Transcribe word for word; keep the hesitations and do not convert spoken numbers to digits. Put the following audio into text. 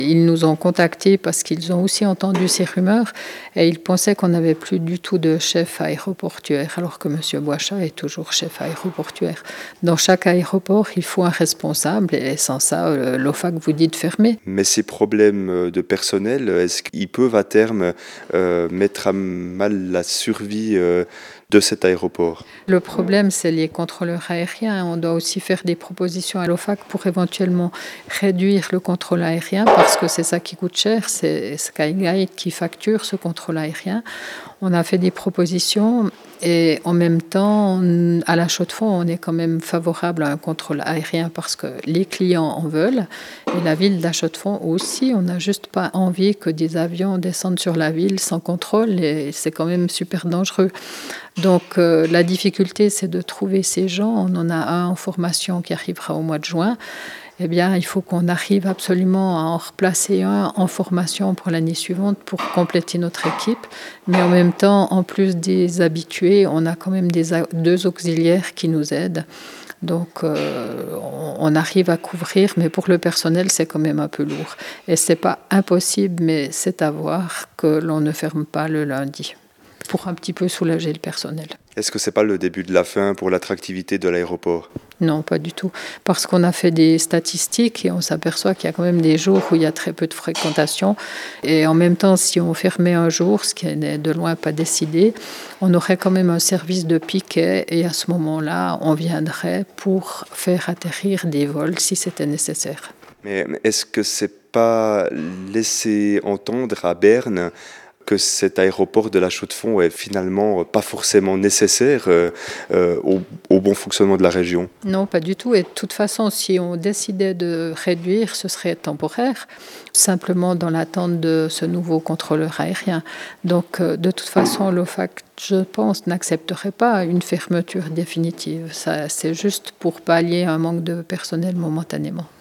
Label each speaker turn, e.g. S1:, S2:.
S1: Ils nous ont contactés parce qu'ils ont aussi entendu ces rumeurs et ils pensaient qu'on n'avait plus du tout de chef aéroportuaire, alors que M. Boichat est toujours chef aéroportuaire. Dans chaque aéroport, il faut un responsable et sans ça, l'O F A C vous dit de fermer.
S2: Mais ces problèmes de personnel, est-ce qu'ils peuvent à terme euh, mettre à mal la survie euh, de cet aéroport?
S1: Le problème, c'est les contrôleurs aériens. On doit aussi faire des propositions à l'O F A C pour éventuellement réduire le contrôle aérien parce que c'est ça qui coûte cher. C'est Skyguide qui facture ce contrôle aérien. On a fait des propositions et en même temps, à la Chaux-de-Fonds, on est quand même favorable à un contrôle aérien parce que les clients en veulent et la ville de la Chaux-de-Fonds aussi. On n'a juste pas envie que des avions descendent sur la ville sans contrôle et c'est quand même super dangereux. Donc euh, la difficulté, c'est de trouver ces gens. On en a un en formation qui arrivera au mois de juin. Eh bien, il faut qu'on arrive absolument à en replacer un en formation pour l'année suivante pour compléter notre équipe. Mais en même temps, en plus des habitués, on a quand même des, deux auxiliaires qui nous aident. Donc, euh, on arrive à couvrir, mais pour le personnel, c'est quand même un peu lourd. Et c'est pas impossible, mais c'est à voir que l'on ne ferme pas le lundi pour un petit peu soulager le personnel.
S2: Est-ce que c'est pas le début de la fin pour l'attractivité de l'aéroport?
S1: Non, pas du tout. Parce qu'on a fait des statistiques et on s'aperçoit qu'il y a quand même des jours où il y a très peu de fréquentation. Et en même temps, si on fermait un jour, ce qui n'est de loin pas décidé, on aurait quand même un service de piquet et à ce moment-là, on viendrait pour faire atterrir des vols si c'était nécessaire.
S2: Mais est-ce que c'est pas laisser entendre à Berne que cet aéroport de la Chaux-de-Fonds est finalement pas forcément nécessaire euh, euh, au, au bon fonctionnement de la région?
S1: Non, pas du tout. Et de toute façon, si on décidait de réduire, ce serait temporaire, simplement dans l'attente de ce nouveau contrôleur aérien. Donc, euh, de toute façon, l'O F A C, je pense, n'accepterait pas une fermeture définitive. Ça, c'est juste pour pallier un manque de personnel momentanément.